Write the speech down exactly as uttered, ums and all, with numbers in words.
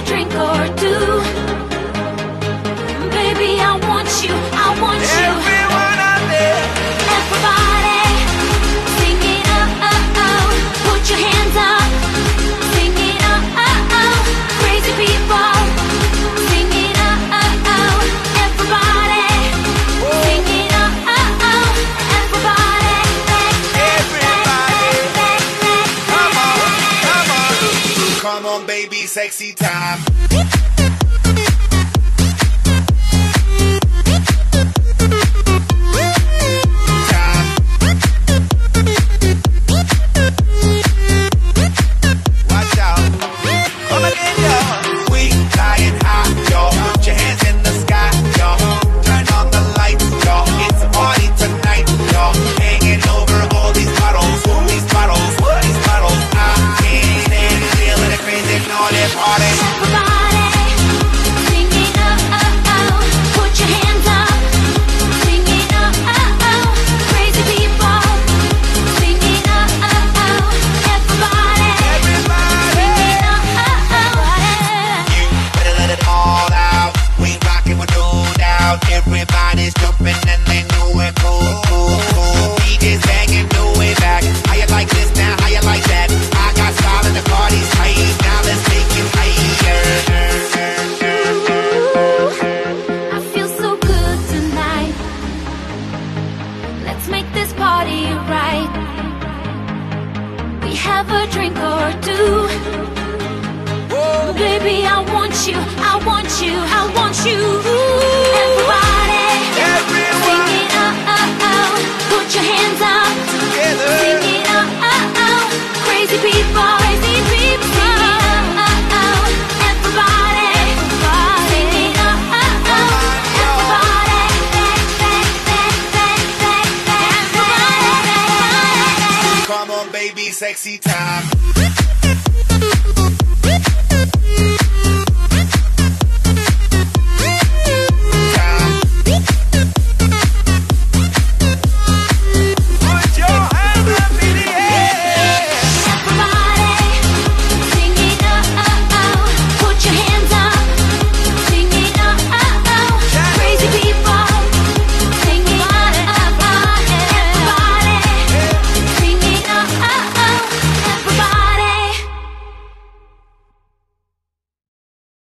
drink or two. Baby, I want you, I want you. Everyone out there, Everybody, sing it up, oh, oh. Put your hands up, sing it up, oh, oh. Crazy people, sing it up, oh, oh. Everybody, sing it up, oh, oh. Everybody, everybody. Come on, come on. Come on, baby, sexy time. Everybody's jumping and they know it. Cool, cool, cool. D J's banging, do it back. How you like this now? How you like that? I got style and the party's tight. Now let's take it ooh, I feel so good tonight. Let's make this party right. We have a drink or two. Baby, I want you, I want you, I want you. Everybody, Everyone. sing it up, oh, oh. Put your hands up, Together. sing it up, oh, oh. Crazy people, crazy people, sing it up, oh, oh. Everybody, sing it up, oh, oh. Everybody, Come on, baby, sexy time.